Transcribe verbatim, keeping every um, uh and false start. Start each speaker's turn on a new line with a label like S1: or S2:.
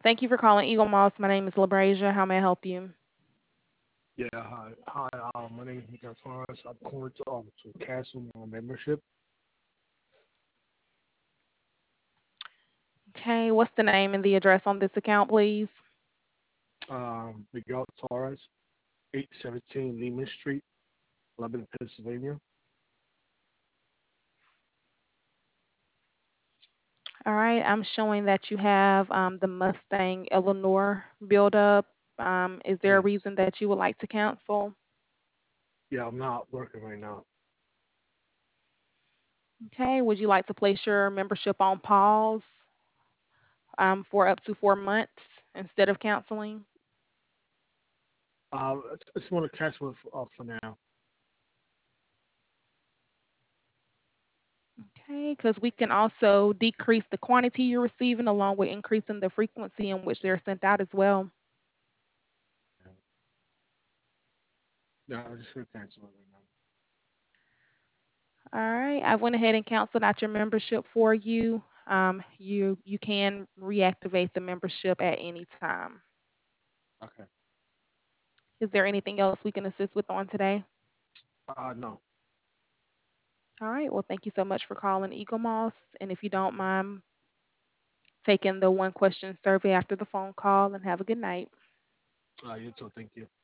S1: Thank you for calling Eagle Moss. My name is LaBrasia. How may I help you?
S2: Yeah, hi. Hi, uh, my name is Miguel Torres. I'm calling to, um, to cancel my membership.
S1: Okay, what's the name and the address on this account, please?
S2: Um, Miguel Torres, eight seventeen Lehman Street, Lebanon, Pennsylvania.
S1: All right, I'm showing that you have um, the Mustang Eleanor buildup. Um, is there a
S2: Yes.
S1: reason that you would like to cancel?
S2: Yeah, I'm not working right now.
S1: Okay, would you like to place your membership on pause um, for up to four months instead of canceling?
S2: Uh, I just want to cancel it for, uh, for now.
S1: Okay, because we can also decrease the quantity you're receiving along with increasing the frequency in which they're sent out as well.
S2: Yeah, yeah I'm just going to cancel it right
S1: All right, I went ahead and canceled out your membership for you. Um, you you can reactivate the membership at any time.
S2: now. Okay.
S1: Is there anything else we can assist with on today?
S2: Uh, no.
S1: All right, well, thank you so much for calling Eagle Moss. And if you don't mind taking the one question survey after the phone call, and have a good night.
S2: Uh, you too. Thank you.